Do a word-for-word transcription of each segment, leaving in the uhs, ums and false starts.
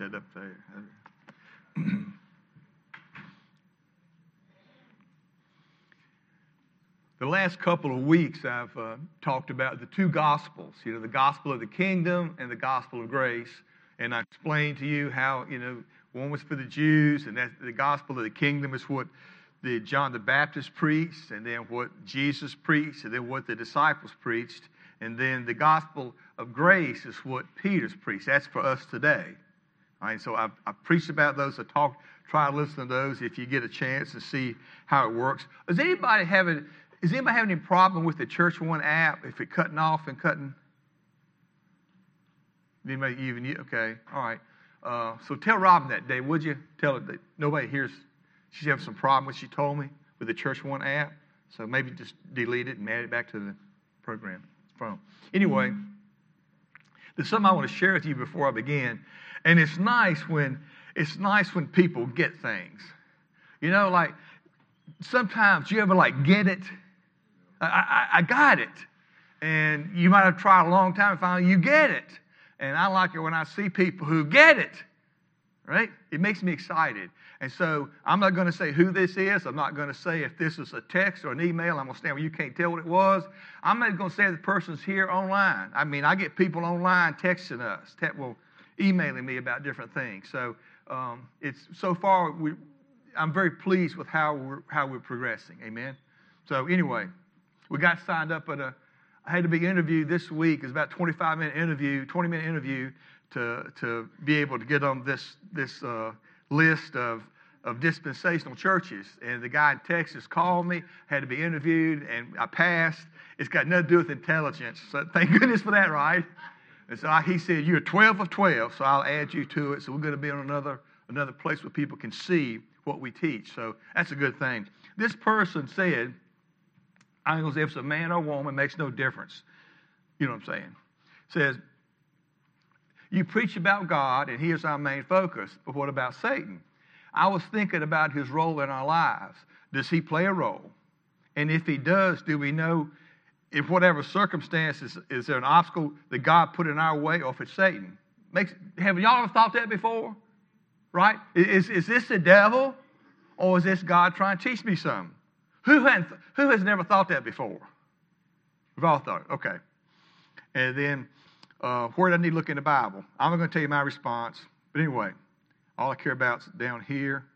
that up there. The last couple of weeks, I've uh, talked about the two gospels, you know, the gospel of the kingdom and the gospel of grace. And I explained to you how, you know, one was for the Jews, and that the gospel of the kingdom is what the John the Baptist preached, and then what Jesus preached, and then what the disciples preached. And then the gospel of grace is what Peter's preached. That's for us today. All right, so I've, I've preached about those. I talk, try to listen to those if you get a chance to see how it works. Is anybody having... Is anybody having any problem with the Church One app, if it cutting off and cutting? Anybody even, okay, all right. Uh, so tell Robin that day, would you? Tell her that nobody hears. She's having some problem, what she told me, with the Church One app. So maybe just delete it and add it back to the program. Phone. Anyway, there's something I want to share with you before I begin. And it's nice when, it's nice when people get things. You know, like, sometimes you ever like get it? I, I, I got it. And you might have tried a long time and finally you get it. And I like it when I see people who get it, right? It makes me excited. And so I'm not going to say who this is. I'm not going to say if this is a text or an email. I'm going to stand where you can't tell what it was. I'm not going to say the person's here online. I mean, I get people online texting us, te- well, emailing me about different things. So um, it's so far, we, I'm very pleased with how we're, how we're progressing. Amen? So anyway, we got signed up at a, I had to be interviewed this week. It's about a twenty-five minute interview, twenty minute interview to, to be able to get on this, this uh, list of, of dispensational churches. And the guy in Texas called me, had to be interviewed, and I passed. It's got nothing to do with intelligence. So thank goodness for that, right? And so I, he said, you're twelve of twelve, so I'll add you to it. So we're going to be on another, another place where people can see what we teach. So that's a good thing. This person said, I ain't going to say if it's a man or a woman, makes no difference. You know what I'm saying? Says, you preach about God, and here's our main focus, but what about Satan? I was thinking about his role in our lives. Does he play a role? And if he does, do we know if whatever circumstances, is there an obstacle that God put in our way, or if it's Satan? Makes, have y'all ever thought that before? Right? Is, is this the devil, or is this God trying to teach me something? Who, hadn't, who has never thought that before? We've all thought it. Okay. And then, uh, where do I need to look in the Bible? I'm not going to tell you my response. But anyway, all I care about is down here.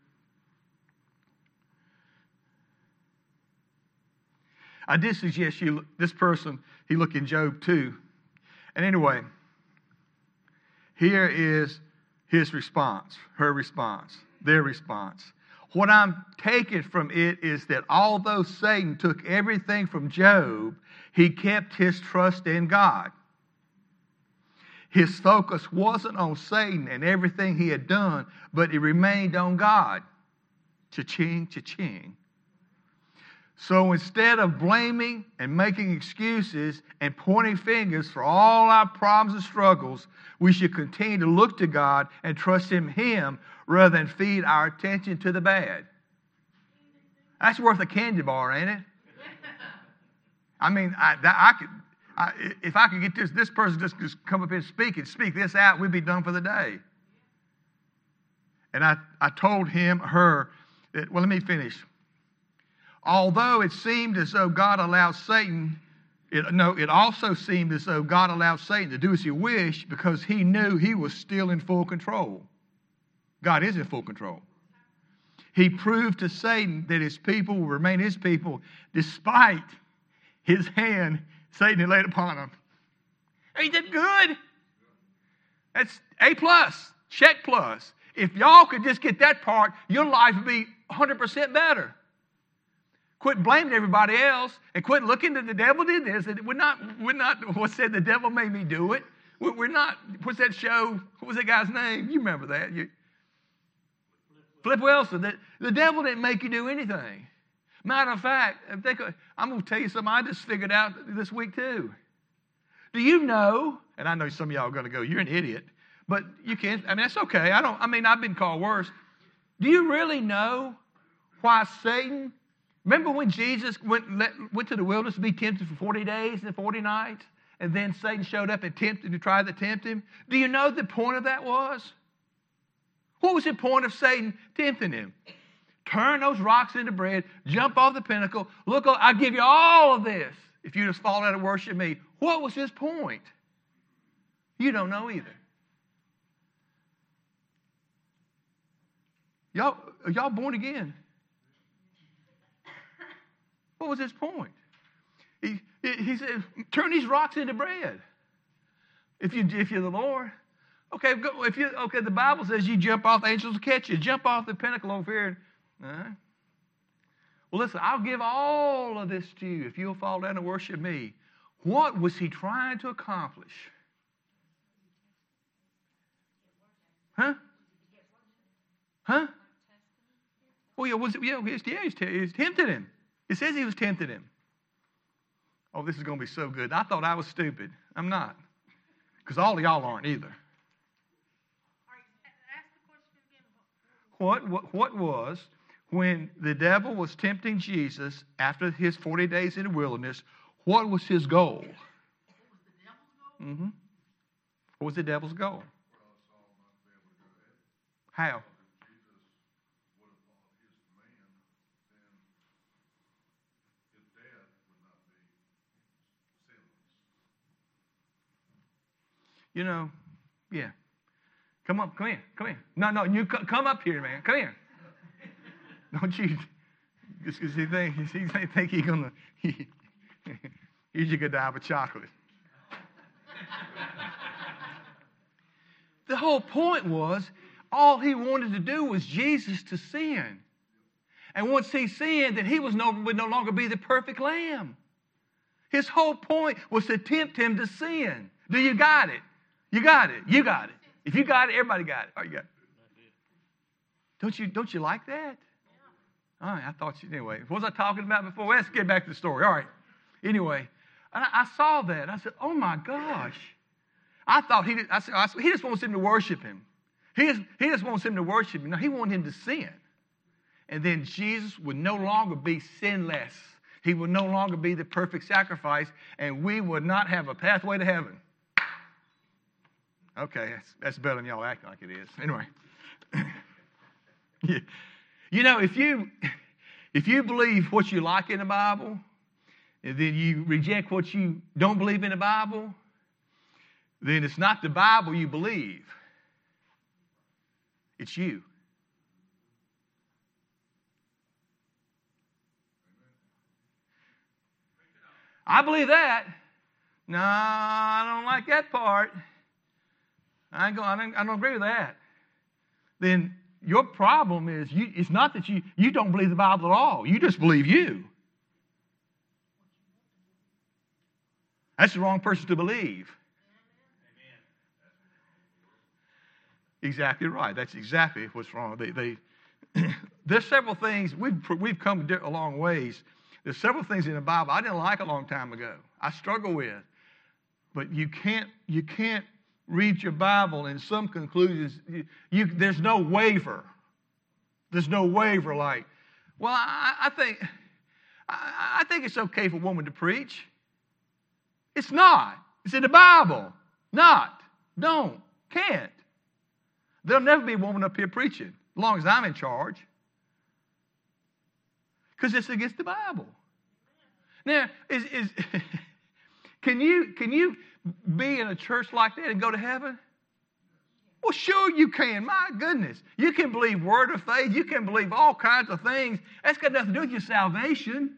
I did suggest you, this person, he look in Job two. And anyway, here is his response, her response, their response. What I'm taking from it is that although Satan took everything from Job, he kept his trust in God. His focus wasn't on Satan and everything he had done, but it remained on God. Cha-ching, cha-ching. So instead of blaming and making excuses and pointing fingers for all our problems and struggles, we should continue to look to God and trust in Him rather than feed our attention to the bad. That's worth a candy bar, ain't it? I mean, I, I could, I, if I could get this, this person just, just come up here and speak and speak this out, we'd be done for the day. And I, I told him, her, that, well, let me finish. Although it seemed as though God allowed Satan, it, no, it also seemed as though God allowed Satan to do as he wished because he knew he was still in full control. God is in full control. He proved to Satan that his people will remain his people despite his hand Satan had laid upon him. He did good. That's A plus, check plus. If y'all could just get that part, your life would be one hundred percent better. Quit blaming everybody else and quit looking that the devil did this. We're not, we're not, what said the devil made me do it. We're not, what's that show? What was that guy's name? You remember that. You, Flip Wilson. The, the devil didn't make you do anything. Matter of fact, I think, I'm going to tell you something I just figured out this week too. Do you know, and I know some of y'all are going to go, you're an idiot, but you can't, I mean, that's okay. I don't, I mean, I've been called worse. Do you really know why Satan, remember when Jesus went, let, went to the wilderness to be tempted for forty days and forty nights, and then Satan showed up and tempted to try to tempt him? Do you know the point of that was? What was the point of Satan tempting him? Turn those rocks into bread, jump off the pinnacle, look, I'll give you all of this if you just fall down and worship me. What was his point? You don't know either. Y'all, are y'all born again? What was his point? He, he said, turn these rocks into bread. If you if you're the Lord, okay. Go, if you okay, the Bible says you jump off, the angels will catch you. Jump off the pinnacle over here. All right. Well, listen, I'll give all of this to you if you'll fall down and worship me. What was he trying to accomplish? Huh? Huh? Oh yeah, was it? Yeah, yeah, he's, he's tempted him. It says he was tempting him. Oh, this is going to be so good. I thought I was stupid. I'm not. Because all of y'all aren't either. What, what, what was, when the devil was tempting Jesus after his forty days in the wilderness, what was his goal? Mm-hmm. What was the devil's goal? How? You know, yeah. Come up, come here, come here. No, no, you come up here, man. Come here. Don't you, just because he think he think he's gonna. He, here's your good dive of chocolate. The whole point was, all he wanted to do was Jesus to sin, and once he sinned, then he was no would no longer be the perfect lamb. His whole point was to tempt him to sin. Do you got it? You got it. You got it. If you got it, everybody got it. All right, you got it. Don't you, don't you like that? All right, I thought you, anyway. What was I talking about before? Let's get back to the story. All right. Anyway, I, I saw that. I said, oh my gosh. I thought he, I said, I said, he just wants him to worship him. He just, he just wants him to worship him. No, he wanted him to sin. And then Jesus would no longer be sinless. He would no longer be the perfect sacrifice, and we would not have a pathway to heaven. Okay, that's, that's better than y'all acting like it is. Anyway. Yeah. You know, if you if you believe what you like in the Bible, and then you reject what you don't believe in the Bible, then it's not the Bible you believe. It's you. I believe that. No, I don't like that part. I, ain't go, I, don't, I don't agree with that. Then your problem is, you, it's not that you, you don't believe the Bible at all. You just believe you. That's the wrong person to believe. Exactly right. That's exactly what's wrong. They, they, there's several things, we've, we've come a long ways. There's several things in the Bible I didn't like a long time ago. I struggle with. But you can't, you can't read your Bible and some conclusions, you, you, there's no waiver. There's no waiver like, well, I, I think I, I think it's okay for a woman to preach. It's not. It's in the Bible. Not. Don't. Can't. There'll never be a woman up here preaching as long as I'm in charge. Because it's against the Bible. Now, is, is can you can you be in a church like that and go to heaven? Well, sure you can. My goodness. You can believe word of faith. You can believe all kinds of things. That's got nothing to do with your salvation.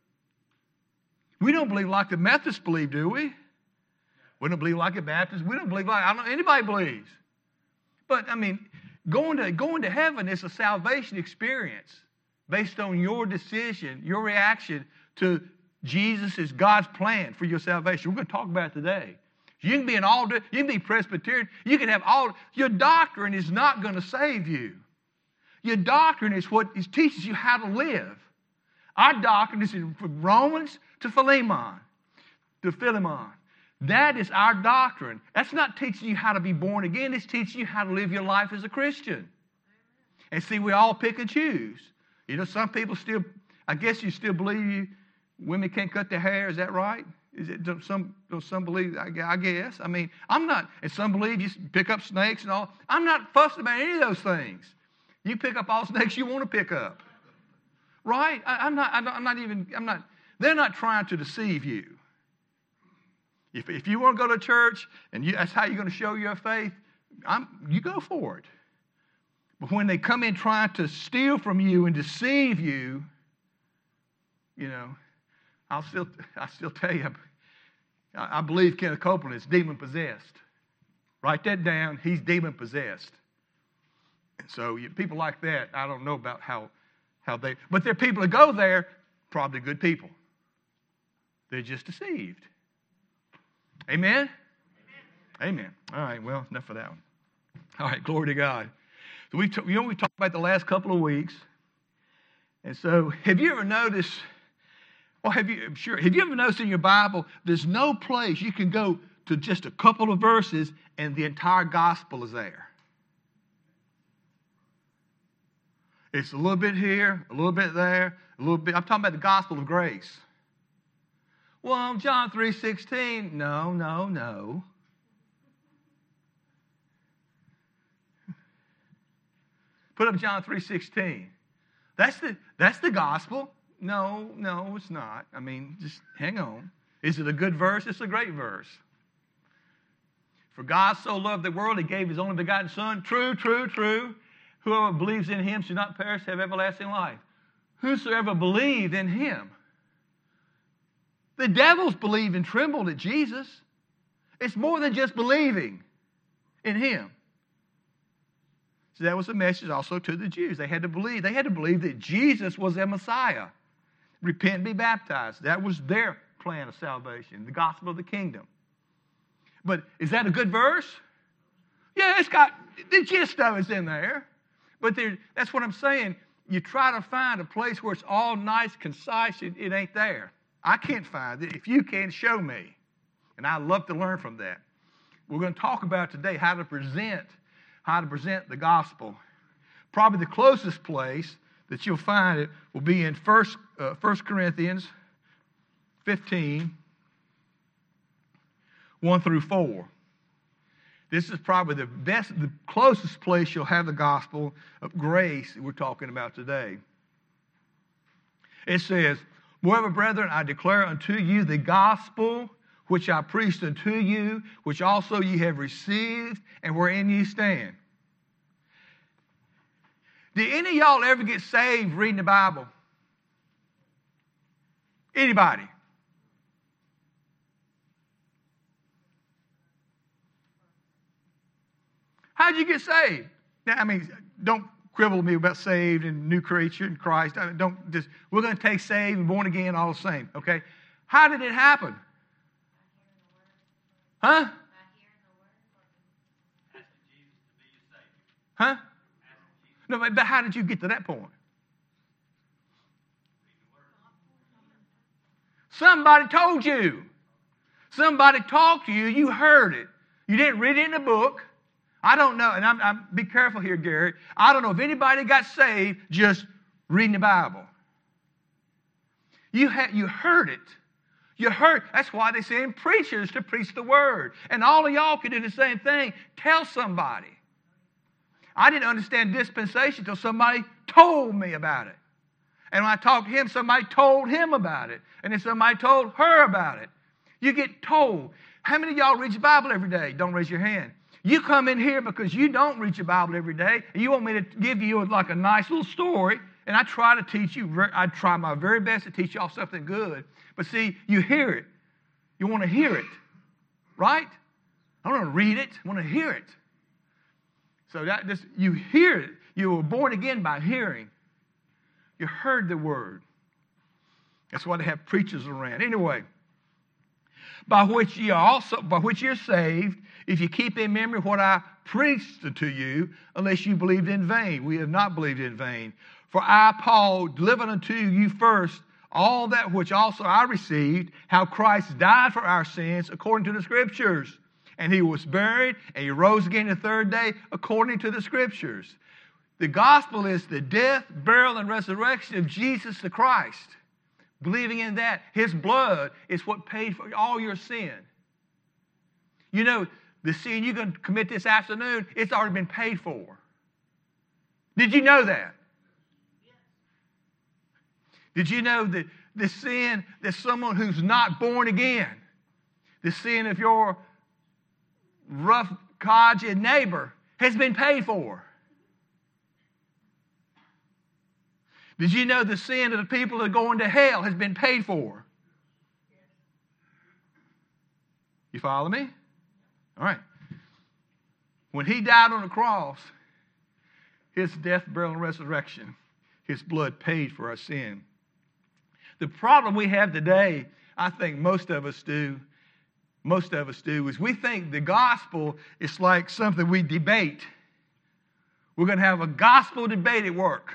We don't believe like the Methodists believe, do we? We don't believe like the Baptists. We don't believe like, I don't know, anybody believes. But, I mean, going to, going to heaven is a salvation experience based on your decision, your reaction to Jesus is God's plan for your salvation. We're going to talk about it today. You can be an altar, you can be Presbyterian, you can have all, your doctrine is not going to save you. Your doctrine is what it teaches you how to live. Our doctrine is from Romans to Philemon, to Philemon. That is our doctrine. That's not teaching you how to be born again. It's teaching you how to live your life as a Christian. And see, we all pick and choose. You know, some people still, I guess you still believe you, women can't cut their hair. Is that right? Is it, don't some, don't some believe, I guess. I mean, I'm not, and some believe you pick up snakes and all. I'm not fussed about any of those things. You pick up all snakes you want to pick up. Right? I, I'm not, I'm not even, I'm not, they're not trying to deceive you. If, if you want to go to church and you, that's how you're going to show your faith, I'm, you go for it. But when they come in trying to steal from you and deceive you, you know, I'll still, I still tell you, I, I believe Kenneth Copeland is demon possessed. Write that down. He's demon possessed. And so you, people like that, I don't know about how, how they, but there are people that go there, probably good people. They're just deceived. Amen? Amen. Amen. All right, well, enough of that one. All right, glory to God. So we, t- you know, we talked about the last couple of weeks. And so have you ever noticed, or have you, I'm sure, have you ever noticed in your Bible, there's no place you can go to just a couple of verses and the entire gospel is there. It's a little bit here, a little bit there, a little bit. I'm talking about the gospel of grace. Well, John three sixteen, no, no, no. Put up John three sixteen. That's the, that's the gospel. No, no, it's not. I mean, just hang on. Is it a good verse? It's a great verse. For God so loved the world, he gave his only begotten Son. True, true, true. Whoever believes in him shall not perish, have everlasting life. Whosoever believed in him. The devils believed and trembled at Jesus. It's more than just believing in him. So that was a message also to the Jews. They had to believe. They had to believe that Jesus was their Messiah. Repent and be baptized. That was their plan of salvation, the gospel of the kingdom. But is that a good verse? Yeah, it's got, the gist of it's in there. But there, that's what I'm saying. You try to find a place where it's all nice, concise, it, it ain't there. I can't find it. If you can, show me. And I'd love to learn from that. We're going to talk about today how to present, how to present the gospel. Probably the closest place that you'll find it will be in First uh, First Corinthians fifteen, one through four. This is probably the best, the closest place you'll have the gospel of grace that we're talking about today. It says, moreover, brethren, I declare unto you the gospel which I preached unto you, which also ye have received, and wherein ye stand. Did any of y'all ever get saved reading the Bible? Anybody? How'd you get saved? Now, I mean, don't quibble with me about saved and new creature in Christ. I mean, don't just, we're going to take saved and born again all the same, okay? How did it happen? Huh? Huh? No, but how did you get to that point? Somebody told you. Somebody talked to you. You heard it. You didn't read it in a book. I don't know, and I'm, I'm be careful here, Gary. I don't know if anybody got saved just reading the Bible. You had, you heard it. You heard. That's why they send preachers to preach the word. And all of y'all can do the same thing. Tell somebody. I didn't understand dispensation until somebody told me about it. And when I talked to him, somebody told him about it. And then somebody told her about it. You get told. How many of y'all read your Bible every day? Don't raise your hand. You come in here because you don't read your Bible every day, and you want me to give you like a nice little story, and I try to teach you, I try my very best to teach y'all something good. But see, you hear it. You want to hear it, right? I don't want to read it. I want to hear it. So that just, you hear it. You were born again by hearing. You heard the word. That's why they have preachers around. Anyway, by which you are also, by which you're saved, if you keep in memory what I preached unto you, unless you believed in vain. We have not believed in vain. For I, Paul, delivered unto you first all that which also I received, how Christ died for our sins according to the Scriptures. And he was buried, and he rose again the third day according to the Scriptures. The gospel is the death, burial, and resurrection of Jesus the Christ. Believing in that. His blood is what paid for all your sin. You know, the sin you're going to commit this afternoon, it's already been paid for. Did you know that? Did you know that the sin that someone who's not born again, the sin of your rough, codgy neighbor has been paid for? Did you know the sin of the people that are going to hell has been paid for? You follow me? All right. When he died on the cross, his death, burial, and resurrection, his blood paid for our sin. The problem we have today, I think most of us do, most of us do, is we think the gospel is like something we debate. We're going to have a gospel debate at work.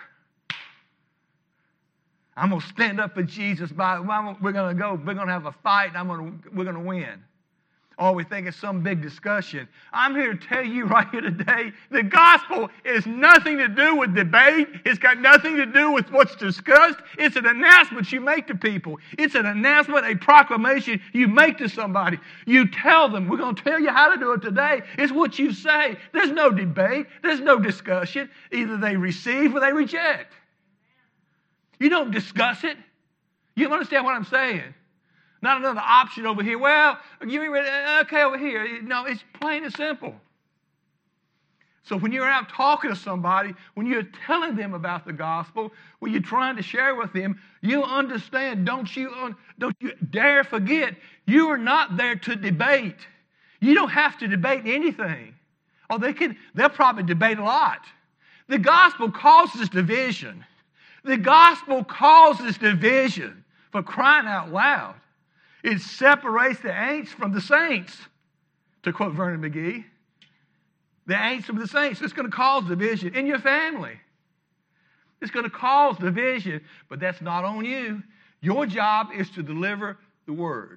I'm going to stand up for Jesus. By, we're going to go, we're going to have a fight, and I'm going to, we're going to win. Or we think it's some big discussion. I'm here to tell you right here today, the gospel is nothing to do with debate. It's got nothing to do with what's discussed. It's an announcement you make to people. It's an announcement, a proclamation you make to somebody. You tell them, we're going to tell you how to do it today. It's what you say. There's no debate. There's no discussion. Either they receive or they reject. You don't discuss it. You understand what I'm saying? Not another option over here. Well, you okay over here. No, it's plain and simple. So when you're out talking to somebody, when you're telling them about the gospel, when you're trying to share with them, you understand. Don't you, don't you dare forget, you are not there to debate. You don't have to debate anything. Oh, they can. They'll probably debate a lot. The gospel causes division. The gospel causes division, for crying out loud. It separates the ain'ts from the saints, to quote Vernon McGee. The ain'ts from the saints. It's going to cause division in your family. It's going to cause division, but that's not on you. Your job is to deliver the word.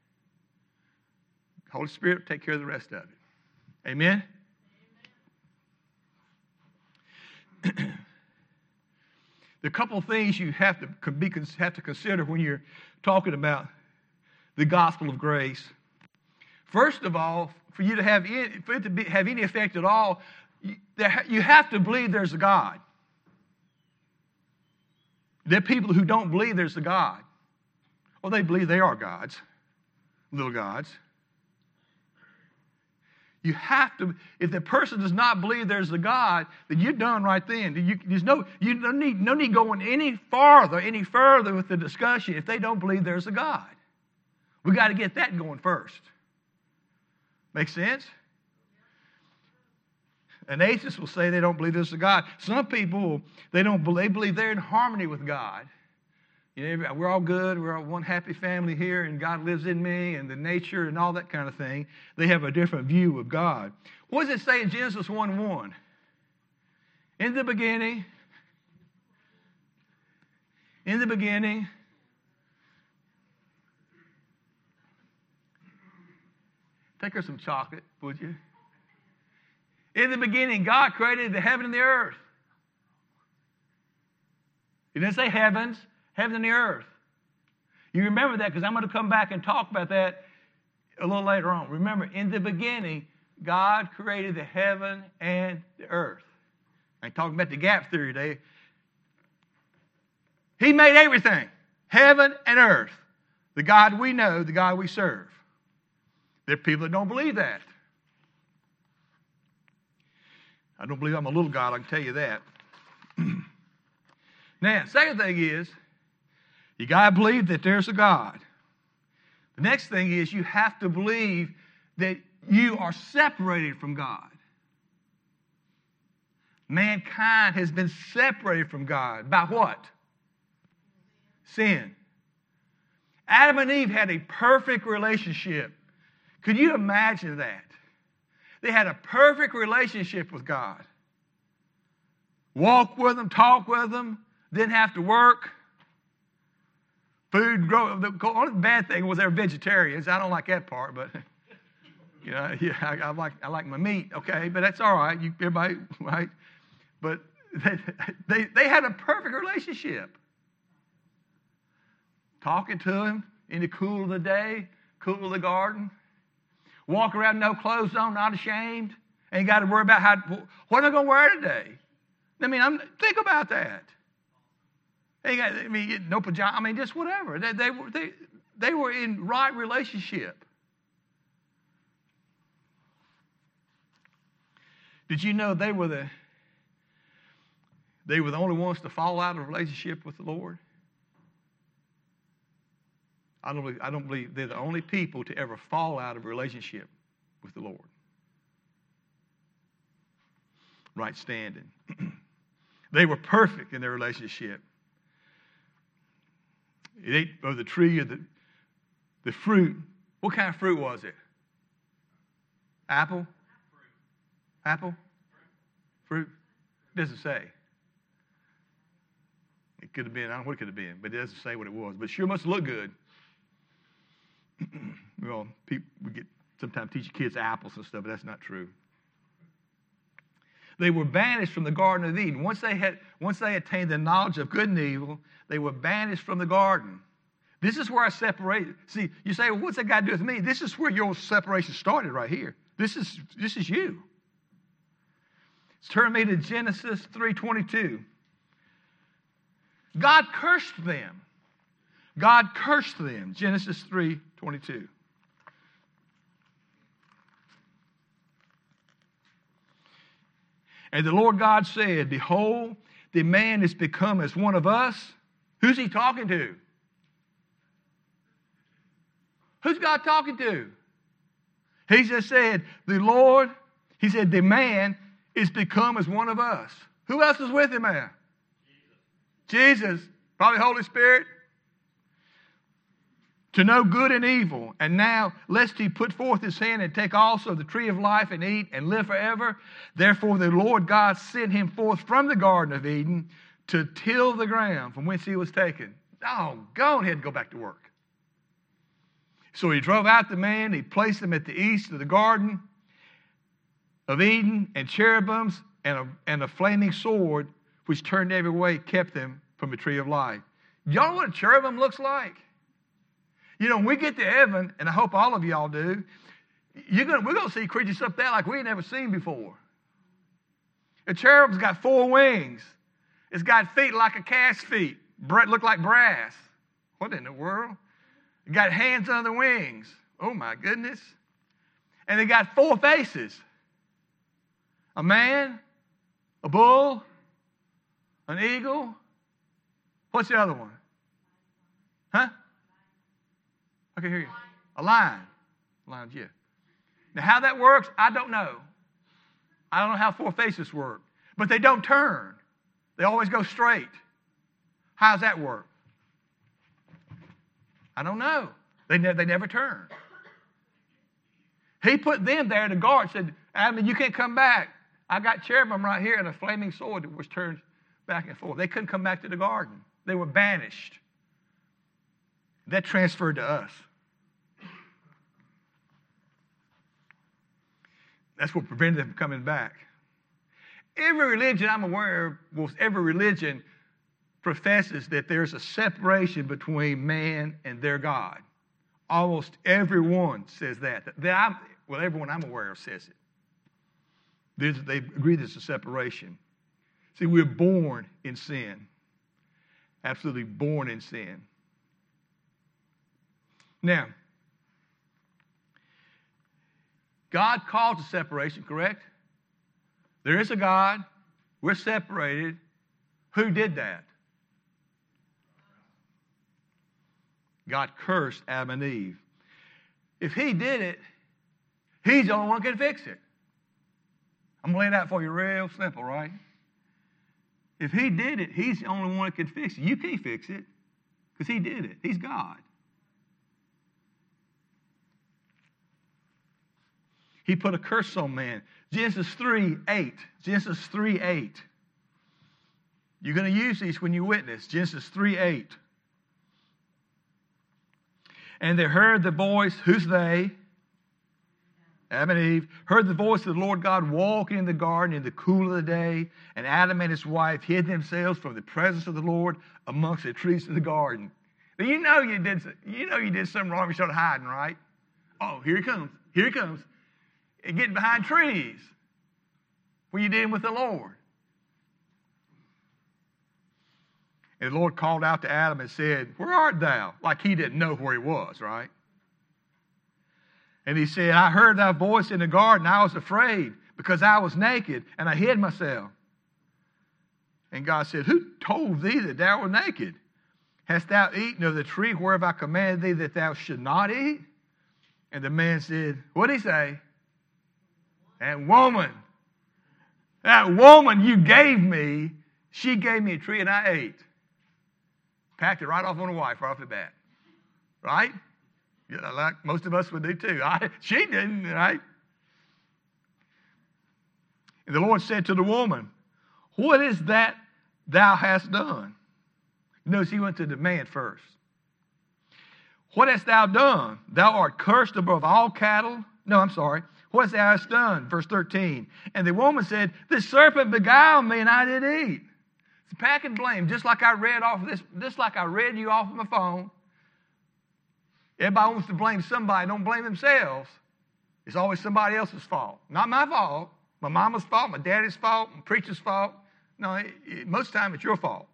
Holy Spirit will take care of the rest of it. Amen? Amen. The couple of things you have to be, have to consider when you're talking about the gospel of grace. First of all, for you to have any, for it to be, have any effect at all, you, you have to believe there's a God. There are people who don't believe there's a God. Well, they believe they are gods, little gods. You have to, if the person does not believe there's a God, then you're done right then. You, there's no, you don't need, no need going any farther, any further with the discussion if they don't believe there's a God. We got to get that going first. Make sense? An atheist will say they don't believe there's a God. Some people, they don't believe, they believe they're in harmony with God. You know, we're all good. We're all one happy family here, and God lives in me, and the nature and all that kind of thing. They have a different view of God. What does it say in Genesis one one? In the beginning, in the beginning, take her some chocolate, would you? In the beginning, God created the heaven and the earth. He didn't say heavens. Heaven and the earth. You remember that because I'm going to come back and talk about that a little later on. Remember, in the beginning, God created the heaven and the earth. I ain't talking about the gap theory today. He made everything, heaven and earth. The God we know, the God we serve. There are people that don't believe that. I don't believe I'm a little God, I can tell you that. Now, second thing is, you got to believe that there's a God. The next thing is you have to believe that you are separated from God. Mankind has been separated from God. By what? Sin. Adam and Eve had a perfect relationship. Could you imagine that? They had a perfect relationship with God. Walk with Him, talk with Him, didn't have to work. Food grow. The only bad thing was they were vegetarians. I don't like that part, but you know, yeah, I, I like I like my meat. Okay, but that's all right. You, everybody, right? But they, they they had a perfect relationship. talking to him in the cool of the day, cool of the garden. Walk around no clothes on, not ashamed. Ain't got to worry about how, what am I going to wear today? I mean, I'm, think about that. Ain't got, I mean, no pajamas. I mean, just whatever. They, they, were, they, they were in right relationship. Did you know they were the they were the only ones to fall out of relationship with the Lord? I don't believe, I don't believe they're the only people to ever fall out of relationship with the Lord. Right standing. They were perfect in their relationship. It ate of the tree of the, the fruit. What kind of fruit was it? Apple? Apple? Fruit? It doesn't say. It could have been, I don't know what it could have been, but it doesn't say what it was. But it sure must look good. Well, people, we get sometimes teach kids apples and stuff, but that's not true. They were banished from the Garden of Eden. Once they had, once they attained the knowledge of good and evil, they were banished from the garden. This is where I separate. See, you say, well, what's that got to do with me? This is where your separation started right here. This is, this is you. Turn me to Genesis three twenty-two. God cursed them. God cursed them. Genesis three twenty-two. And the Lord God said, behold, the man is become as one of us. Who's he talking to? Who's God talking to? He just said, the Lord, he said, the man is become as one of us. Who else is with him there? Jesus. Jesus. Probably Holy Spirit. To know good and evil. And now, lest he put forth his hand and take also the tree of life and eat and live forever. Therefore the Lord God sent him forth from the Garden of Eden to till the ground from whence he was taken. Oh, go ahead and go back to work. So he drove out the man. He placed him at the east of the Garden of Eden, and cherubims and a, and a flaming sword, which turned every way, kept them from the tree of life. Y'all know what a cherubim looks like? You know, when we get to heaven, and I hope all of y'all do, you're gonna, we're going to see creatures up there like we ain't never seen before. A cherub's got four wings. It's got feet like a calf's feet, look like brass. What in the world? It got hands on the wings. Oh, my goodness. And they got four faces. A man, a bull, an eagle. What's the other one? Huh? I can hear you. A lion. Lions, yeah. Now, how that works, I don't know. I don't know how four faces work. But they don't turn. They always go straight. How does that work? I don't know. They, ne- they never turn. He put them there to guard. Said, Adam, you can't come back. I got cherubim right here and a flaming sword that was turned back and forth. They couldn't come back to the garden. They were banished. That transferred to us. That's what prevented them from coming back. Every religion I'm aware of, well, every religion professes that there's a separation between man and their God. Almost everyone says that. that I'm, well, everyone I'm aware of says it. There's, they agree there's a separation. See, we're born in sin. Absolutely born in sin. Now, God caused a separation, correct? There is a God. We're separated. Who did that? God cursed Adam and Eve. If he did it, he's the only one who can fix it. I'm going to lay it out for you real simple, right? If he did it, he's the only one that can fix it. You can't fix it because he did it. He's God. He put a curse on man. Genesis three eight. Genesis three eight. You're going to use these when you witness. Genesis three eight. And they heard the voice, who's they? Adam and Eve heard the voice of the Lord God walking in the garden in the cool of the day, and Adam and his wife hid themselves from the presence of the Lord amongst the trees of the garden. So you know you did you know you did something wrong. You started hiding, right? Oh, here he comes. Here he comes. And getting behind trees when you're dealing with the Lord. And the Lord called out to Adam and said, where art thou? Like he didn't know where he was, right? And he said, I heard thy voice in the garden. I was afraid because I was naked and I hid myself. And God said, who told thee that thou wert naked? Hast thou eaten of the tree whereof I commanded thee that thou should not eat? And the man said, what did he say? That woman, that woman you gave me, she gave me a tree and I ate. Packed it right off on the wife right off the bat. Right? Yeah, like most of us would do too. I, she didn't, right? And the Lord said to the woman, what is that thou hast done? Notice he went to the man first. What hast thou done? Thou art cursed above all cattle. No, I'm sorry. What hast thou hast done? Verse thirteen. And the woman said, the serpent beguiled me and I did eat. It's packing blame, just like I read off this, just like I read you off of my phone. Everybody wants to blame somebody. Don't blame themselves. It's always somebody else's fault. Not my fault. My mama's fault, my daddy's fault, my preacher's fault. No, it, it, most of the time it's your fault.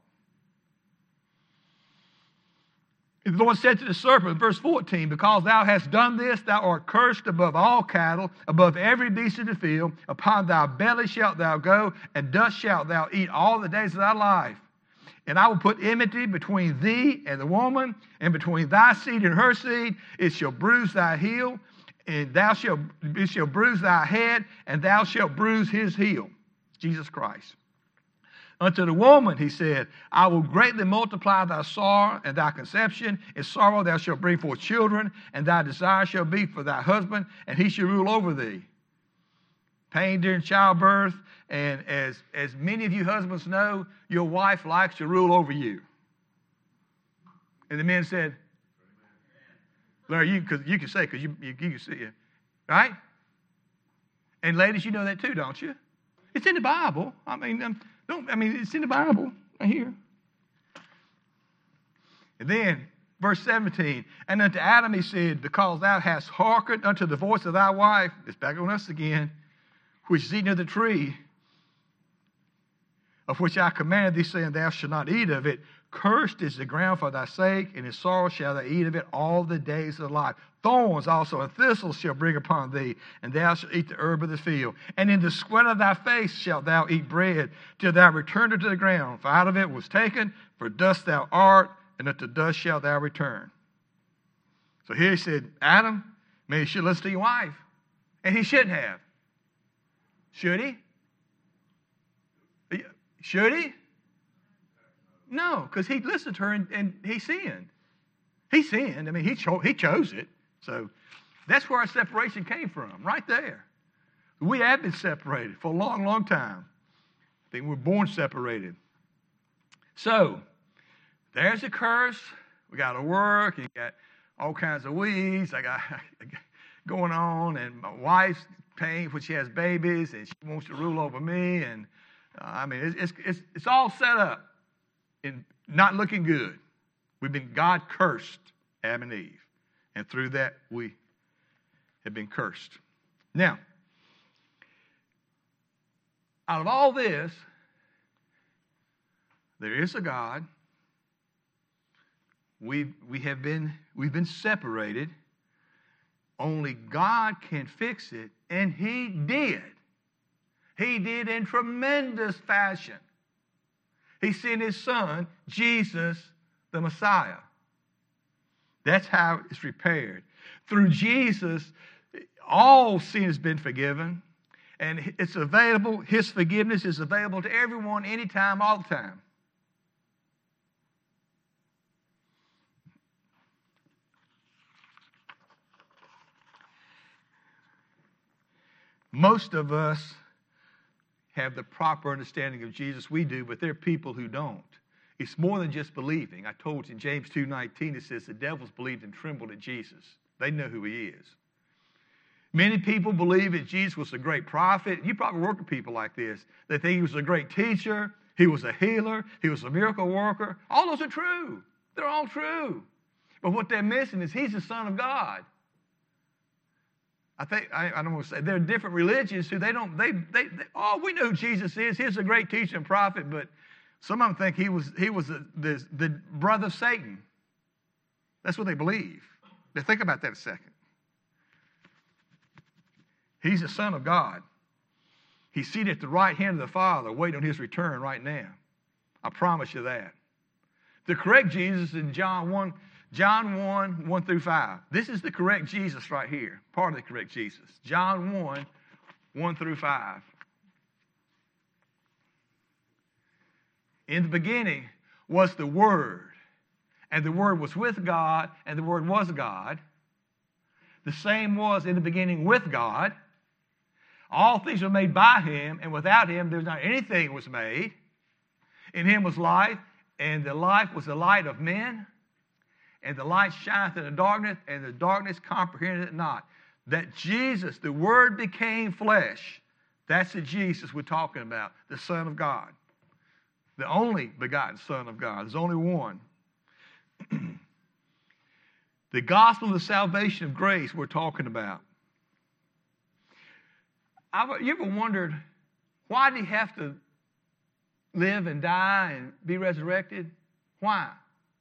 And the Lord said to the serpent, verse fourteen, because thou hast done this, thou art cursed above all cattle, above every beast of the field. Upon thy belly shalt thou go, and dust shalt thou eat all the days of thy life. And I will put enmity between thee and the woman, and between thy seed and her seed. It shall bruise thy heel, and thou shalt, it shall bruise thy head, and thou shalt bruise his heel. Jesus Christ. Unto the woman, he said, I will greatly multiply thy sorrow and thy conception. In sorrow thou shalt bring forth children, and thy desire shall be for thy husband, and he shall rule over thee. Pain during childbirth, and as, as many of you husbands know, your wife likes to rule over you. And the men said, Larry, you, cause you can say, because you, you, you can see it, right? And ladies, you know that too, don't you? It's in the Bible. I mean, um, don't, I mean, it's in the Bible right here. And then, verse seventeen, and unto Adam he said, because thou hast hearkened unto the voice of thy wife, it's back on us again, which is eaten of the tree, of which I commanded thee, saying, thou shalt not eat of it. Cursed is the ground for thy sake, and in sorrow shalt thou eat of it all the days of life. Thorns also and thistles shall bring upon thee, and thou shalt eat the herb of the field. And in the sweat of thy face shalt thou eat bread, till thou return to the ground. For out of it was taken, for dust thou art, and unto dust shalt thou return. So here he said, Adam, maybe you should listen to your wife. And he shouldn't have. Should he? Should he? No, because he listened to her and, and he sinned. He sinned. I mean, he, cho- he chose it. So that's where our separation came from, right there. We have been separated for a long, long time. I think we were born separated. So there's a curse. We got to work. You got all kinds of weeds I got going on, and my wife's paying when she has babies, and she wants to rule over me. And uh, I mean, it's, it's it's it's all set up and not looking good. We've been God cursed Adam and Eve, and through that we have been cursed. Now, out of all this, there is a God. We we have been we've been separated. Only God can fix it, and He did. He did in tremendous fashion. He sent His Son, Jesus, the Messiah. That's how it's repaired. Through Jesus, all sin has been forgiven, and it's available. His forgiveness is available to everyone, anytime, all the time. Most of us have the proper understanding of Jesus. We do, but there are people who don't. It's more than just believing. I told you in James two nineteen, it says the devils believed and trembled at Jesus. They know who He is. Many people believe that Jesus was a great prophet. You probably work with people like this. They think He was a great teacher. He was a healer. He was a miracle worker. All those are true. They're all true. But what they're missing is he's the Son of God. I think, I, I don't want to say, there are different religions who they don't, they, they, they, oh, we know who Jesus is. He's a great teacher and prophet, but some of them think he was, he was the, the, the brother of Satan. That's what they believe. Now think about that a second. He's the Son of God. He's seated at the right hand of the Father, waiting on his return right now. I promise you that. The correct Jesus in John one, John one, one through five. This is the correct Jesus right here. Part of the correct Jesus. John one, one through five. In the beginning was the Word, and the Word was with God, and the Word was God. The same was in the beginning with God. All things were made by him, and without him there was not anything was made. In him was life, and the life was the light of men. And the light shineth in the darkness, and the darkness comprehended it not. That Jesus, the Word became flesh. That's the Jesus we're talking about, the Son of God. The only begotten Son of God. There's only one. The gospel of the salvation of grace we're talking about. I've, you ever wondered, why did he have to live and die and be resurrected? Why?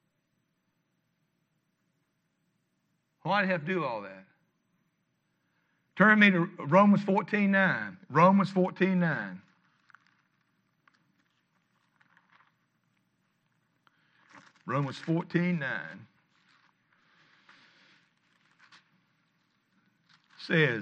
Why did he have to do all that? Turn me to Romans fourteen nine. Romans fourteen nine. Romans fourteen nine says,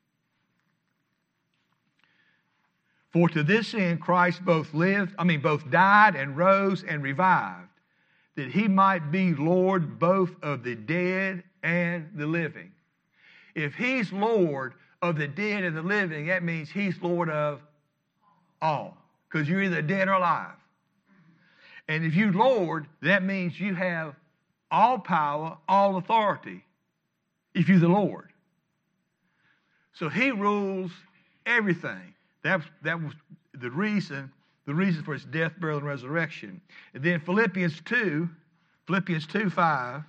for to this end Christ both lived, I mean both died and rose and revived, that he might be Lord both of the dead and the living. If he's Lord of the dead and the living, that means he's Lord of all. Because you're either dead or alive. And if you're Lord, that means you have all power, all authority. If you're the Lord. So he rules everything. That, that was the reason, the reason for his death, burial, and resurrection. And then Philippians two, Philippians two five.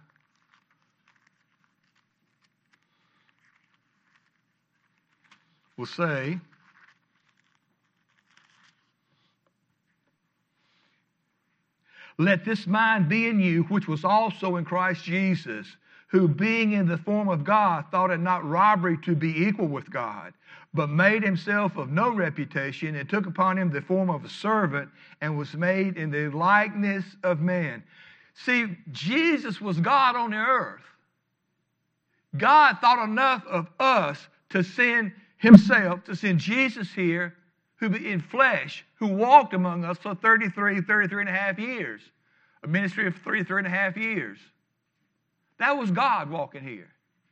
Will say, let this mind be in you, which was also in Christ Jesus, who being in the form of God, thought it not robbery to be equal with God, but made himself of no reputation, and took upon him the form of a servant, and was made in the likeness of man. See, Jesus was God on the earth. God thought enough of us to send himself, to send Jesus here, who in flesh, who walked among us for thirty-three, thirty-three and a half years. A ministry of thirty-three and a half years. That was God walking here.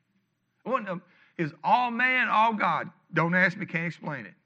Is all man, all God. Don't ask me, can't explain it.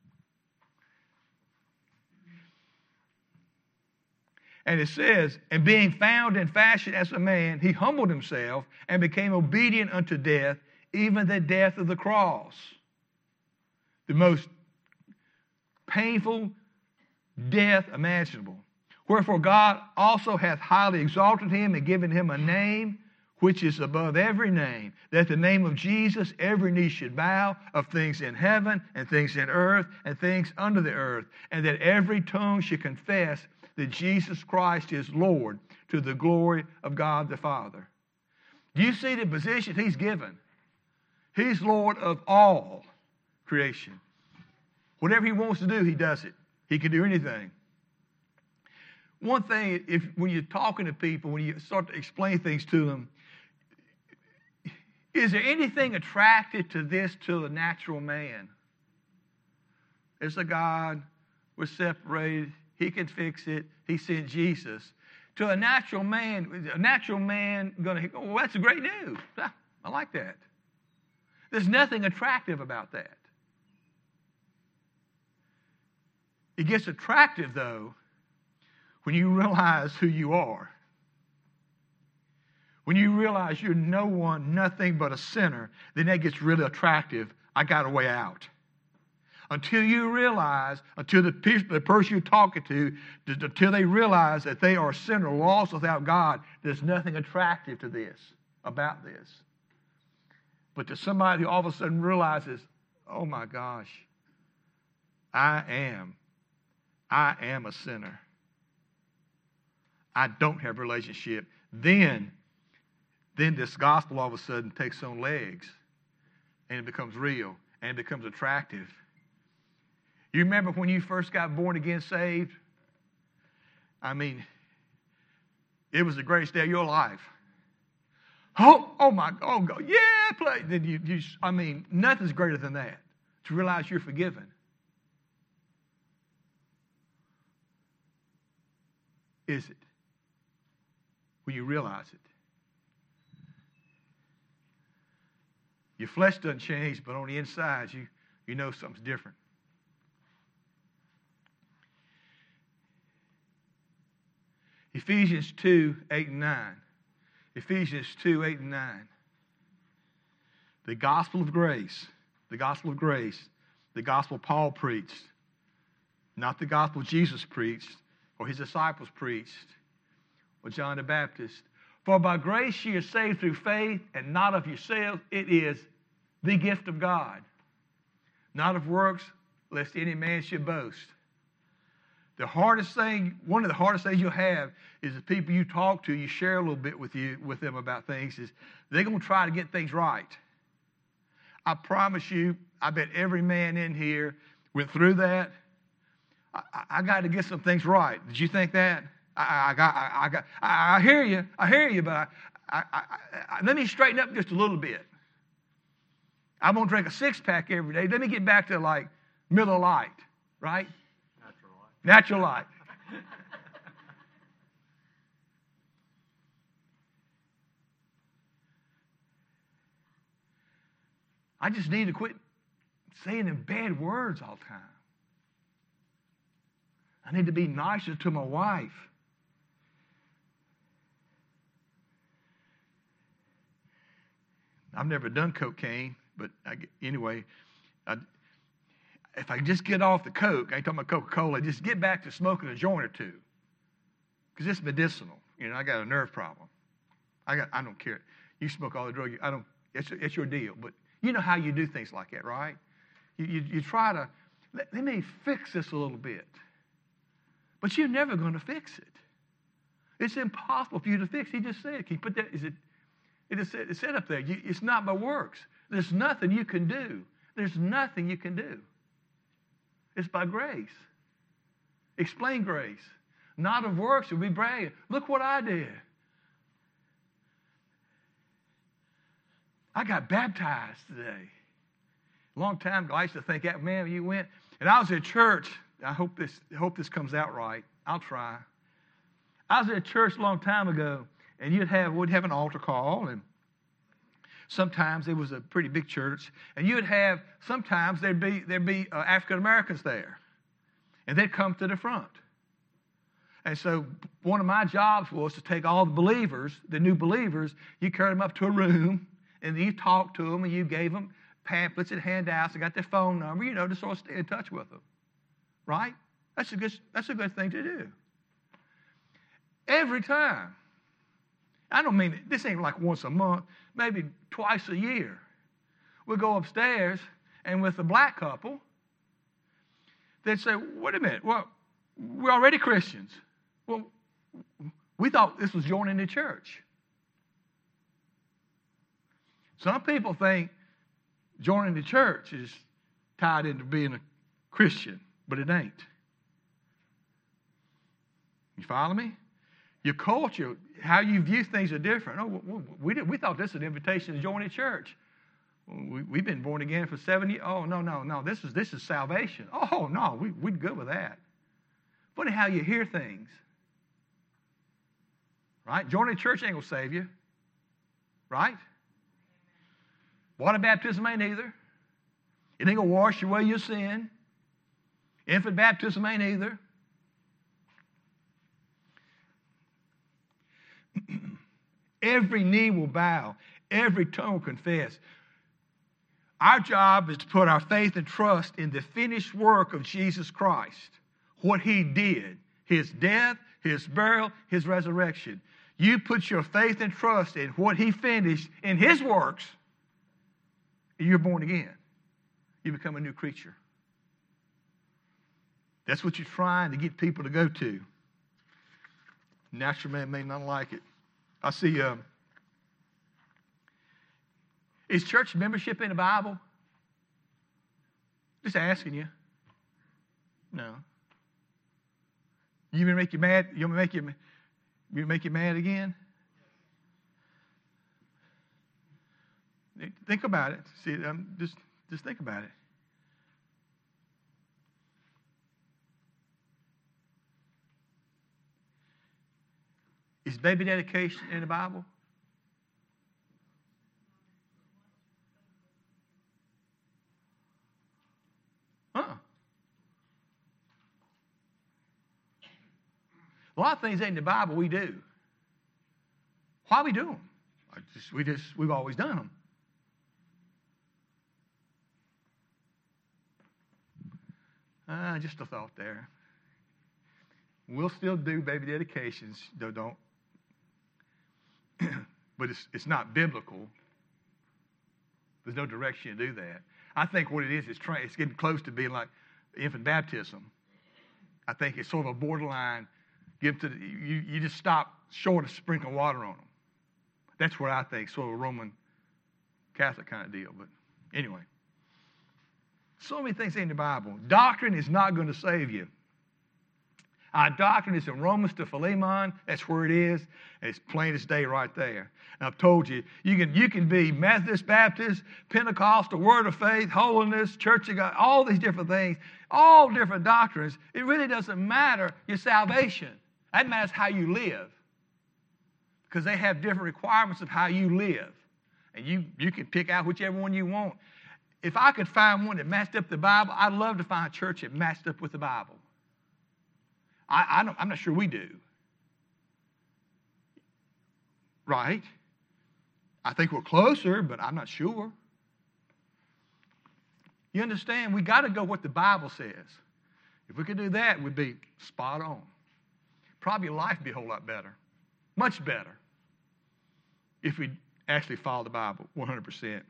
And it says, and being found in fashion as a man, he humbled himself and became obedient unto death, even the death of the cross. The most painful death imaginable. Wherefore God also hath highly exalted him and given him a name which is above every name, that the name of Jesus every knee should bow, of things in heaven and things in earth and things under the earth, and that every tongue should confess that Jesus Christ is Lord, to the glory of God the Father. Do you see the position he's given? He's Lord of all creation. Whatever he wants to do, he does it. He can do anything. One thing, if when you're talking to people, when you start to explain things to them, is there anything attractive to this to the natural man? It's a God, we're separated, he can fix it, he sent Jesus. To a natural man, a natural man going to, oh, well, that's great news. I like that. There's nothing attractive about that. It gets attractive, though, when you realize who you are. When you realize you're no one, nothing but a sinner, then that gets really attractive. I got a way out. until you realize, until the, pe- the person you're talking to, until they realize that they are a sinner lost without God, there's nothing attractive to this, about this. But to somebody who all of a sudden realizes, oh my gosh, I am, I am a sinner. I don't have a relationship. Then, then this gospel all of a sudden takes on legs, and it becomes real, and it becomes attractive. You remember when you first got born again saved? I mean, it was the greatest day of your life. Oh, oh my, oh God, yeah, play. Then you, you, I mean, nothing's greater than that, to realize you're forgiven. Is it? When you realize it. Your flesh doesn't change, but on the inside, you, you know something's different. Ephesians two, eight and nine. Ephesians two, eight and nine. The gospel of grace, the gospel of grace, the gospel Paul preached, not the gospel Jesus preached or his disciples preached or John the Baptist. For by grace ye are saved through faith, and not of yourselves. It is the gift of God, not of works, lest any man should boast. The hardest thing, one of the hardest things you'll have is the people you talk to, you share a little bit with you with them about things, is they're going to try to get things right. I promise you, I bet every man in here went through that. I, I got to get some things right. Did you think that? I, I got, I, I got, I, I hear you, I hear you, but I, I, I, I, let me straighten up just a little bit. I'm going to drink a six-pack every day. Let me get back to like Miller Lite, right? Natural light. I just need to quit saying them bad words all the time. I need to be nicer to my wife. I've never done cocaine, but I, anyway, I, if I just get off the Coke, I ain't talking about Coca-Cola, just get back to smoking a joint or two. Because it's medicinal. You know, I got a nerve problem. I got, I don't care. You smoke all the drugs. I don't, it's, it's your deal. But you know how you do things like that, right? You, you, you try to, let, let me fix this a little bit. But you're never going to fix it. It's impossible for you to fix. He just said, can you put that, is it, it is it said up there, you, it's not by works. There's nothing you can do. There's nothing you can do. It's by grace. Explain grace. Not of works, you'll be bragging. Look what I did. I got baptized today. A long time ago, I used to think, man, you went. And I was at church. I hope this, hope this comes out right. I'll try. I was at church a long time ago, and you'd have, we'd have an altar call, and sometimes it was a pretty big church, and you'd have, sometimes there'd be, there'd be uh, African Americans there, and they'd come to the front. And so one of my jobs was to take all the believers, the new believers, you carried them up to a room, and you talked to them, and you gave them pamphlets and handouts, and got their phone number, you know, to sort of stay in touch with them. Right? That's a good, that's a good thing to do. Every time. I don't mean, this ain't like once a month, maybe twice a year. We'll go upstairs, and with a black couple, they'd say, wait a minute, well, we're already Christians. Well, we thought this was joining the church. Some people think joining the church is tied into being a Christian, but it ain't. You follow me? Your culture, how you view things are different. Oh, we, we, we thought this was an invitation to join a church. We, we've been born again for seven years. Oh, no, no, no. This is this is salvation. Oh, no, we, we're good with that. Funny how you hear things. Right? Joining a church ain't going to save you. Right? Water baptism ain't either. It ain't going to wash away your sin. Infant baptism ain't either. Every knee will bow. Every tongue will confess. Our job is to put our faith and trust in the finished work of Jesus Christ, what he did, his death, his burial, his resurrection. You put your faith and trust in what he finished in his works, and you're born again. You become a new creature. That's what you're trying to get people to go to. Natural man may not like it. I see, um, is church membership in the Bible? Just asking you. No. You gonna make you mad? You gonna make you, you make you mad again? Think about it. See, um, just just think about it. Is baby dedication in the Bible? Uh-uh. A lot of things ain't in the Bible we do. Why we do them? I just, we just, we've always done them. Uh, just a thought there. We'll still do baby dedications, though don't. But it's it's not biblical. There's no direction to do that. I think what it is, is trying, it's getting close to being like infant baptism. I think it's sort of a borderline. Give to the, you, you just stop short of sprinkling water on them. That's what I think, sort of a Roman Catholic kind of deal. But anyway, so many things in the Bible. Doctrine is not going to save you. Our doctrine is in Romans to Philemon. That's where it is. And it's plain as day right there. And I've told you, you can, you can be Methodist, Baptist, Pentecostal, Word of Faith, Holiness, Church of God, all these different things, all different doctrines. It really doesn't matter your salvation. That matters how you live. Because they have different requirements of how you live. And you, you can pick out whichever one you want. If I could find one that matched up the Bible, I'd love to find a church that matched up with the Bible. I, I don't, I'm not sure we do. Right? I think we're closer, but I'm not sure. You understand? We got to go what the Bible says. If we could do that, we'd be spot on. Probably life would be a whole lot better. Much better. If we actually follow the Bible one hundred percent.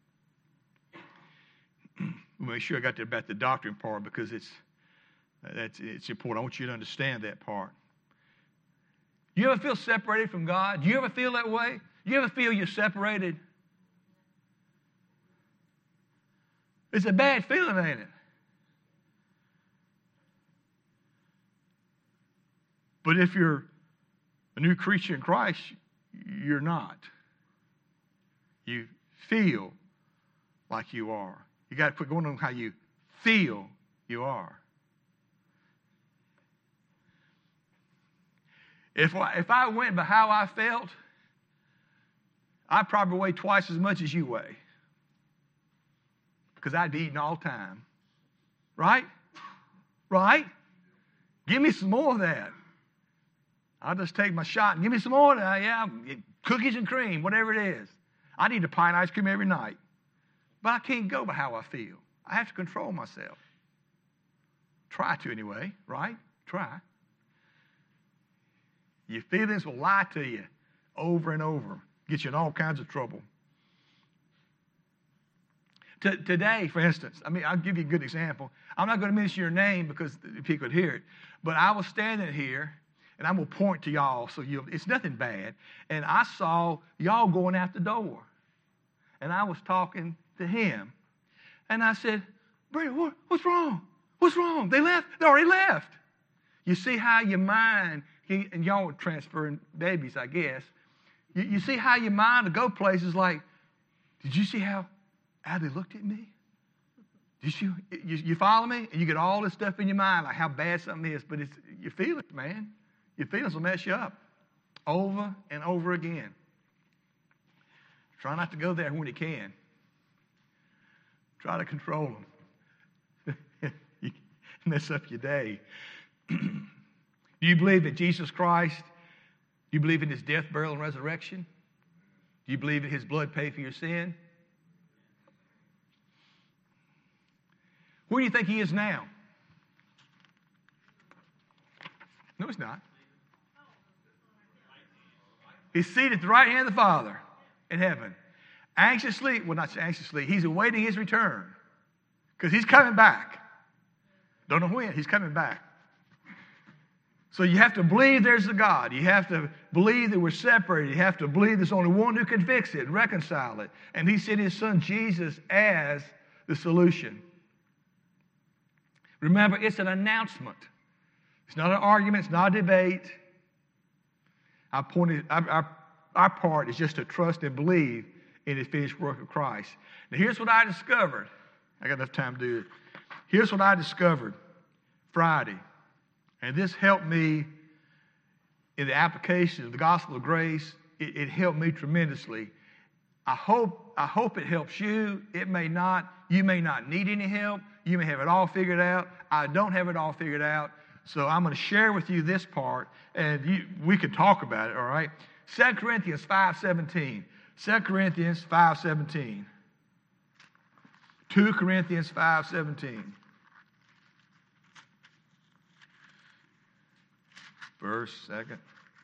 We'll make sure I got there about the doctrine part because it's That's it's important. I want you to understand that part. You ever feel separated from God? Do you ever feel that way? You ever feel you're separated? It's a bad feeling, ain't it? But if you're a new creature in Christ, you're not. You feel like you are. You got to quit going on how you feel you are. If I, if I went by how I felt, I'd probably weigh twice as much as you weigh. Because I'd be eating all the time. Right? Right? Give me some more of that. I'll just take my shot and give me some more of that. Yeah, cookies and cream, whatever it is. I need a pint of ice cream every night. But I can't go by how I feel. I have to control myself. Try to anyway, right? Try. Your feelings will lie to you over and over, get you in all kinds of trouble. T- today, for instance, I mean, I'll give you a good example. I'm not going to mention your name because people could hear it, but I was standing here, and I'm going to point to y'all, so you it's nothing bad, and I saw y'all going out the door, and I was talking to him, and I said, Brenda, what, what's wrong? What's wrong? They left. They already left. You see how your mind... He, and y'all were transferring babies, I guess. You, you see how your mind will go places like, did you see how, how they looked at me? Did you, you, you follow me? And you get all this stuff in your mind, like how bad something is. But it's your feelings, man. Your feelings will mess you up over and over again. Try not to go there when you can. Try to control them. You mess up your day. Do you believe that Jesus Christ, do you believe in his death, burial, and resurrection? Do you believe that his blood paid for your sin? Where do you think he is now? No, he's not. He's seated at the right hand of the Father in heaven. Anxiously, well, not anxiously, he's awaiting his return because he's coming back. Don't know when, he's coming back. So you have to believe there's a God. You have to believe that we're separated. You have to believe there's only one who can fix it, reconcile it. And he sent his son Jesus as the solution. Remember, it's an announcement. It's not an argument. It's not a debate. Our, point is, our, our, our part is just to trust and believe in the finished work of Christ. Now, here's what I discovered. I got enough time to do it. Here's what I discovered Friday. And this helped me in the application of the gospel of grace. It, it helped me tremendously. I hope, I hope it helps you. It may not. You may not need any help. You may have it all figured out. I don't have it all figured out. So I'm going to share with you this part, and you, we can talk about it, all right? Second Corinthians five seventeen. Second Corinthians five seventeen. Second Corinthians five seventeen. Verse second.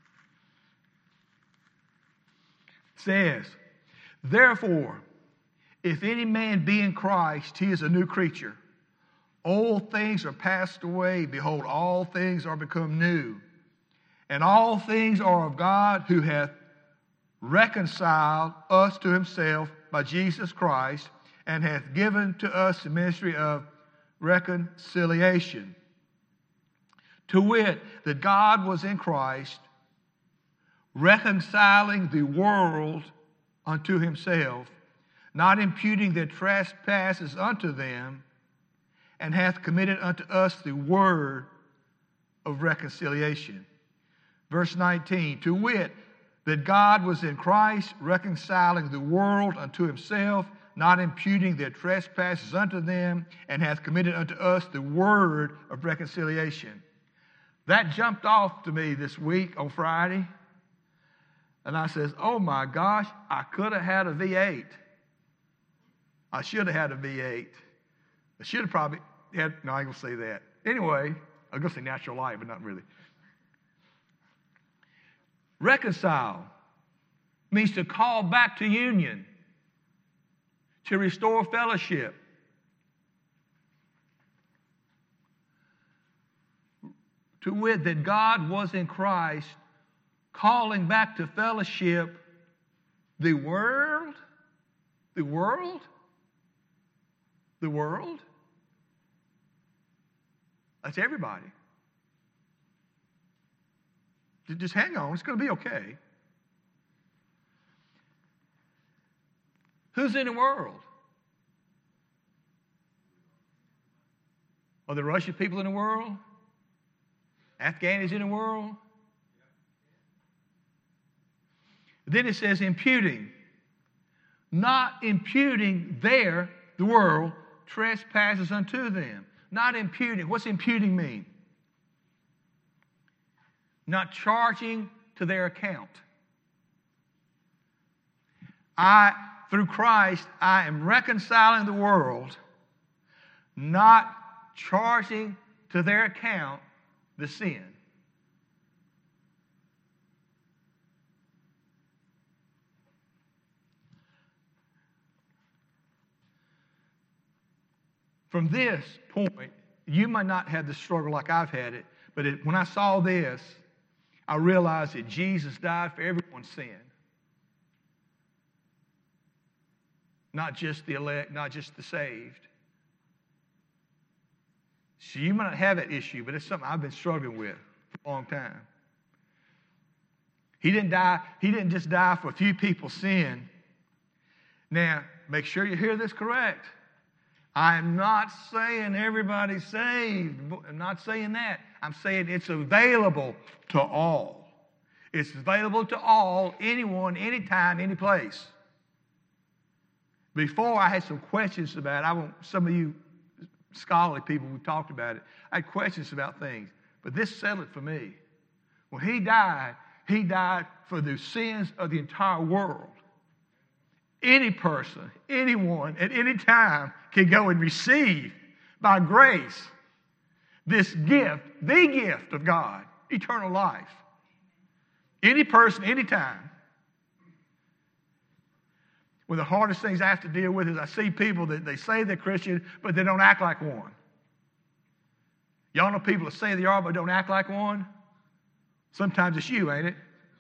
Says, therefore, if any man be in Christ, he is a new creature. Old things are passed away. Behold, all things are become new. And all things are of God, who hath reconciled us to himself by Jesus Christ, and hath given to us the ministry of reconciliation. To wit, that God was in Christ, reconciling the world unto himself, not imputing their trespasses unto them, and hath committed unto us the word of reconciliation. Verse nineteen, to wit, that God was in Christ, reconciling the world unto himself, not imputing their trespasses unto them, and hath committed unto us the word of reconciliation. That jumped off to me this week on Friday. And I says, oh my gosh, I could have had a V eight. I should have had a V eight. I should have probably had, no, I ain't going to say that. Anyway, I'm going to say natural light, but not really. Reconcile means to call back to union, to restore fellowship. To wit, that God was in Christ, calling back to fellowship the world, the world, the world. That's everybody. Just hang on, it's going to be okay. Who's in the world? Are the Russian people in the world? Afghanis in the world? Then it says imputing. Not imputing their, the world, trespasses unto them. Not imputing. What's imputing mean? Not charging to their account. I, through Christ, I am reconciling the world, not charging to their account the sin. From this point, you might not have the struggle like I've had it, but it, when I saw this, I realized that Jesus died for everyone's sin. Not just the elect, not just the saved. So you might not have that issue, but it's something I've been struggling with for a long time. He didn't die, he didn't just die for a few people's sin. Now, make sure you hear this correct. I'm not saying everybody's saved. I'm not saying that. I'm saying it's available to all. It's available to all, anyone, anytime, any place. Before, I had some questions about it. I want some of you scholarly people who talked about it. I had questions about things. But this settled it for me. When he died, he died for the sins of the entire world. Any person, anyone, at any time can go and receive by grace, this gift, the gift of God, eternal life. Any person, anytime. One of the hardest things I have to deal with is I see people that they say they're Christian, but they don't act like one. Y'all know people that say they are, but don't act like one? Sometimes it's you, ain't it?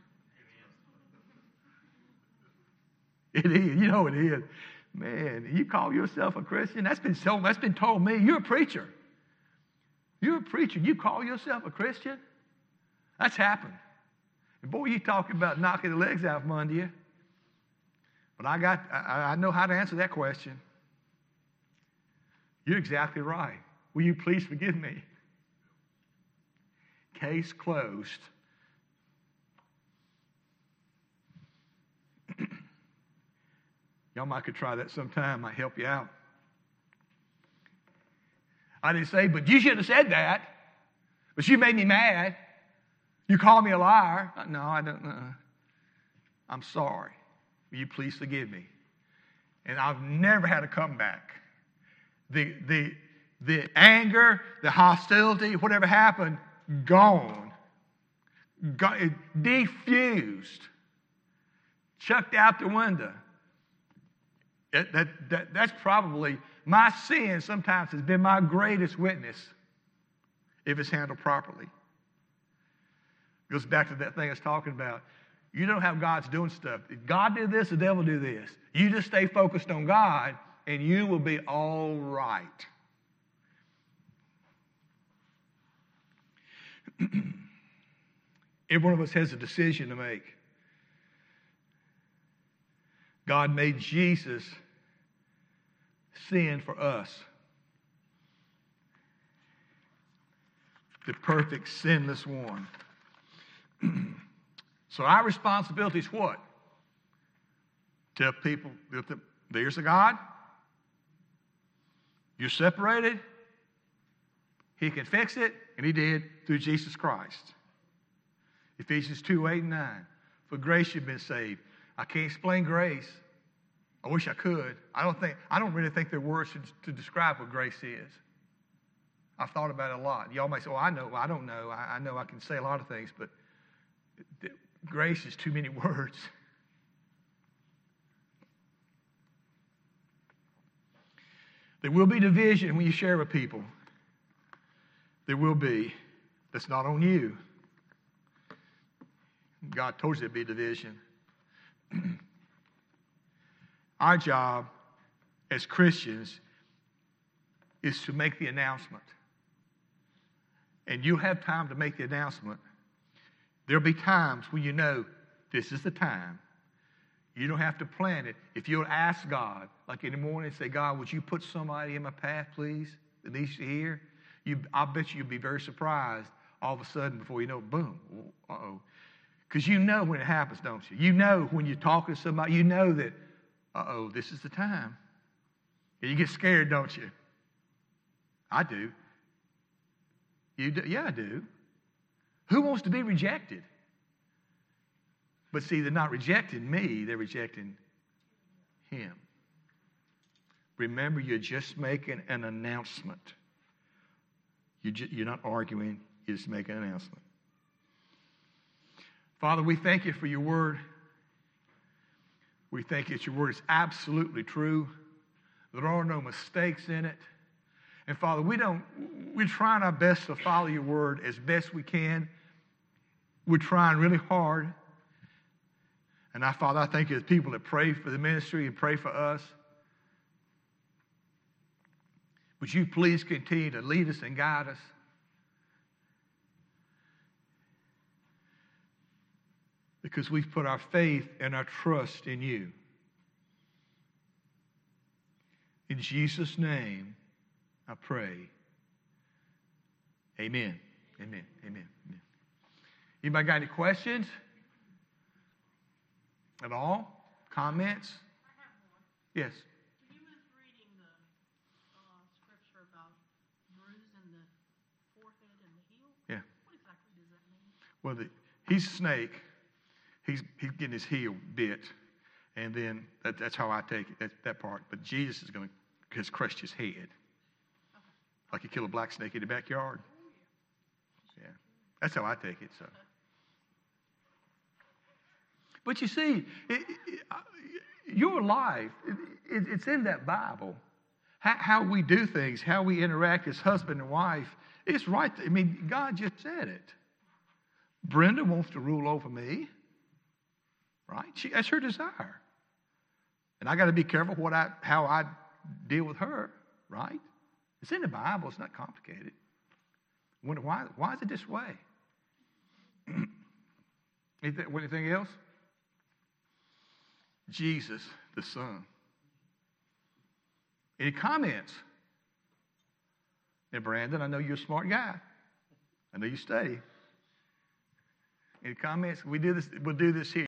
It is. You know it is. Man, you call yourself a Christian? That's been so, that's been told me. You're a preacher. You're a preacher. You call yourself a Christian? That's happened. And boy, you talking about knocking the legs out from under you. But I got, I, I know how to answer that question. You're exactly right. Will you please forgive me? Case closed. Y'all might could try that sometime. Might help you out. I didn't say, but you should have said that. But you made me mad. You called me a liar. No, I don't know. I'm sorry. Will you please forgive me? And I've never had a comeback. The, the, the anger, the hostility, whatever happened, gone. Got, it diffused. Chucked out the window. It, that, that, that's probably, my sin sometimes has been my greatest witness if it's handled properly. It goes back to that thing I was talking about. You don't have God's doing stuff. If God did this, the devil do this. You just stay focused on God, and you will be all right. Every one of us has a decision to make. God made Jesus sin for us. The perfect, sinless one. So our responsibility is what? Tell people, there's a God. You're separated. He can fix it, and He did through Jesus Christ. Ephesians two, eight, and nine. For grace you've been saved. I can't explain grace. I wish I could. I don't think. I don't really think there are words to, to describe what grace is. I've thought about it a lot. Y'all might say, "Oh, I know." Well, I don't know. I, I know I can say a lot of things, but grace is too many words. There will be division when you share with people. There will be. That's not on you. God told you there'd be division. Our job as Christians is to make the announcement. And you'll have time to make the announcement. There'll be times when you know this is the time. You don't have to plan it. If you'll ask God, like in the morning, say, God, would you put somebody in my path, please, that needs to hear? You, I bet you'll be very surprised all of a sudden before you know, boom, uh-oh. Because you know when it happens, don't you? You know when you're talking to somebody, you know that, uh-oh, this is the time. And you get scared, don't you? I do. You do? Yeah, I do. Who wants to be rejected? But see, they're not rejecting me, they're rejecting Him. Remember, you're just making an announcement. You ju- you're not arguing, you're just making an announcement. Father, we thank you for your word. We thank you that your word is absolutely true. There are no mistakes in it. And Father, we don't, we're trying our best to follow your word as best we can. We're trying really hard. And I, Father, I thank you as people that pray for the ministry and pray for us. Would you please continue to lead us and guide us? Because we've put our faith and our trust in you. In Jesus' name, I pray. Amen. Amen. Amen. Amen. Anybody got any questions? At all? Comments? I have one. Yes. When you was reading the uh, scripture about bruising the forehead and the heel, Yeah. what exactly does that mean? Well, the, he's a snake. He's he's getting his heel bit, and then that, that's how I take it. That that part. But Jesus is going to has crushed his head. Like you kill a black snake in the backyard. Yeah, that's how I take it. So, but you see, it, it, your life, it, it's in that Bible. How, how we do things, how we interact as husband and wife, it's right. I mean, God just said it. Brenda wants to rule over me, right? She, that's her desire. And I got to be careful what I, how I deal with her, right? It's in the Bible. It's not complicated. I wonder why, why is it this way? anything, anything else? Jesus, the Son. Any comments? And Brandon, I know you're a smart guy. I know you study. Any comments? We do this. We'll do this here.